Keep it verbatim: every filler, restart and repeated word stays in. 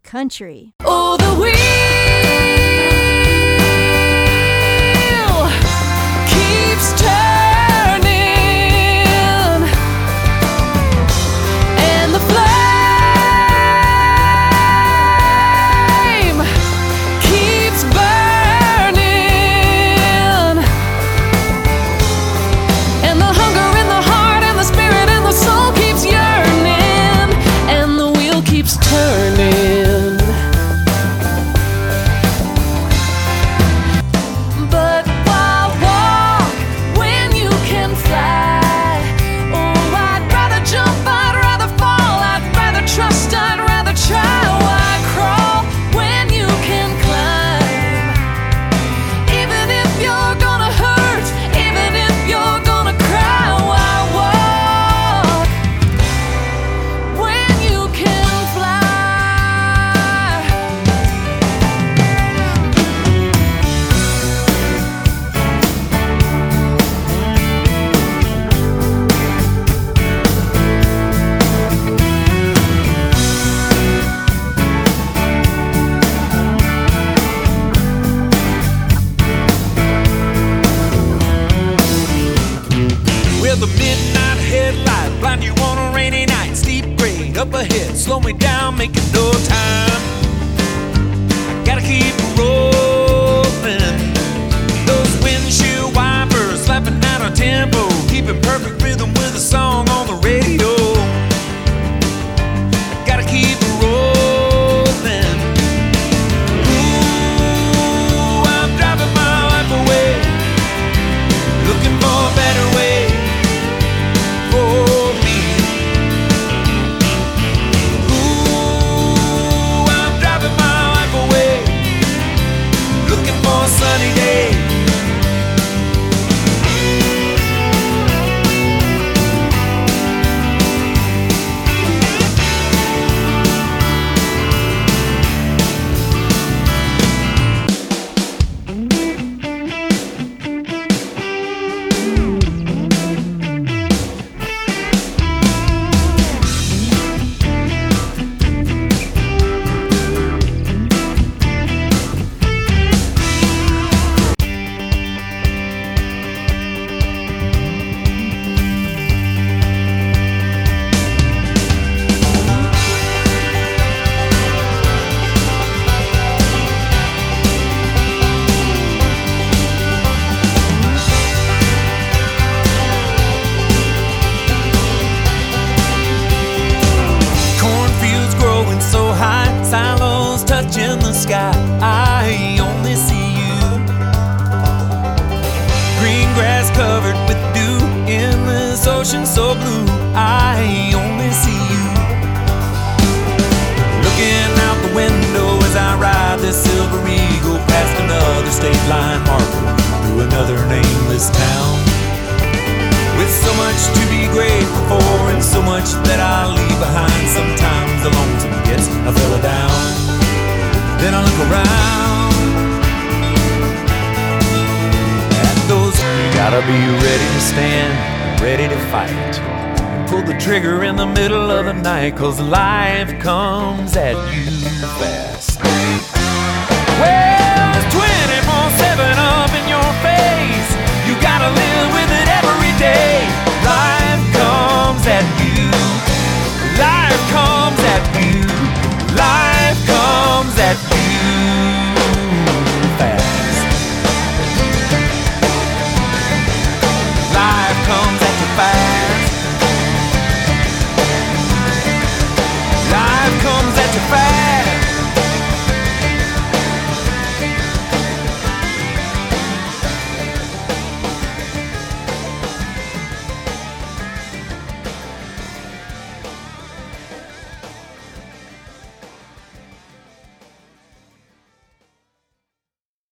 country. Oh, the wheel keeps turning, and the flame keeps burning, and the hunger in the heart and the spirit and the soul keeps yearning, and the wheel keeps turning. The midnight headlight blind you on a rainy night. Steep grade up ahead, slow me down, making no time. I gotta keep rolling. Those windshield wipers slapping out our tempo, keeping perfect rhythm with a song on the radio. I gotta keep rolling. Ooh, I'm driving my life away, looking for a better way. Sunny day. Silos touching the sky, I only see you. Green grass covered with dew in this ocean so blue, I only see you. Looking out the window as I ride this silver eagle past another state line marker through another nameless town. With so much to be grateful for and so much that I leave behind. Sometimes the lonesome gets a fella down. Then I look around at those. You gotta be ready to stand, ready to fight. Pull the trigger in the middle of the night, 'cause life comes at you fast.